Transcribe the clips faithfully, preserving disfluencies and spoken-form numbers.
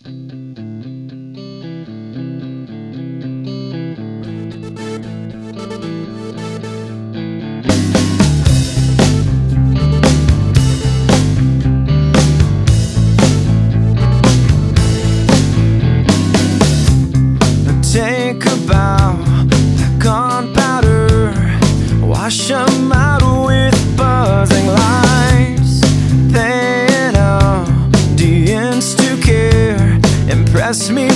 Take a bow, like gunpowder, wash 'em out with buzzing lights. They audience to care, impress me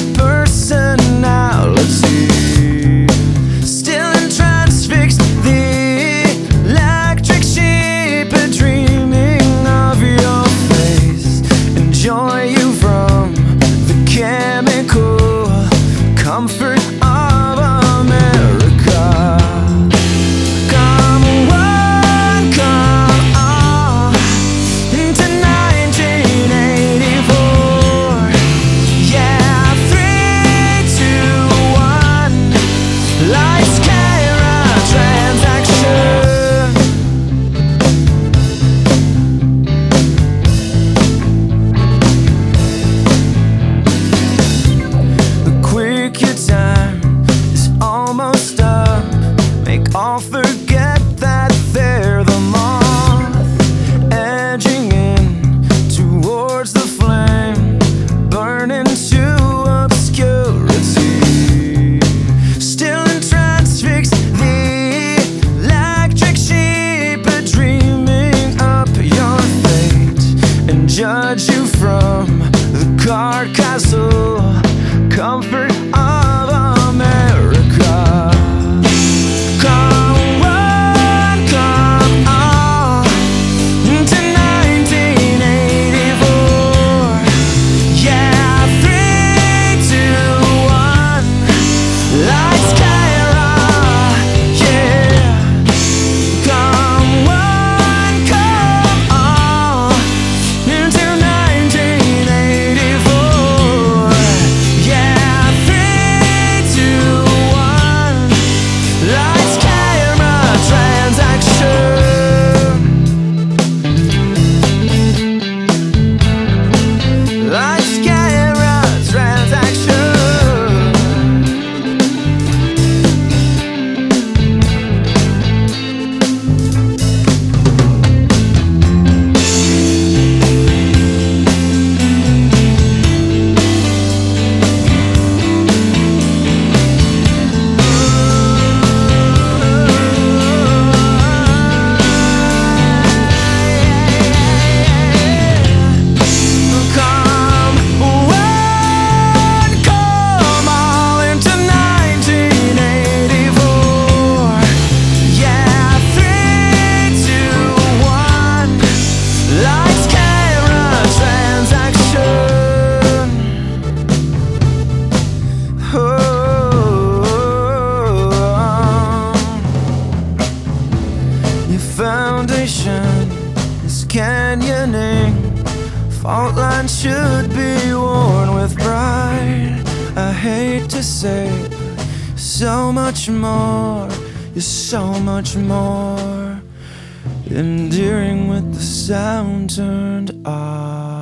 personality. Still transfixed, the electric sheep, dreaming of your face. Enjoy you from the chemical comfort of America. Come on, come on, into nineteen eighty-four. Yeah, three, two, one, lights, camera, transaction. The quick your time is almost up. Make all forget that they're the moth, edging in towards the flame, burning to obscurity. Still transfixed, the electric sheep, dreaming up your fate, and judge you from the card castle comfort of America. Come on, come on, into nineteen eighty-four. Yeah, three, two, one, lights, camera, yeah. Come on, come on, into nineteen eighty-four. Yeah, three, two, one, lights, camera, transaction. Lights, camera, transaction. Come on, come on, into nineteen eighty-four. Yeah, three, two, one, lights, camera, transaction. Oh, your foundation is canyoning. Fault lines should be worn with pride. I hate to say, but so much more. You're so much more endearing with the sound turned off.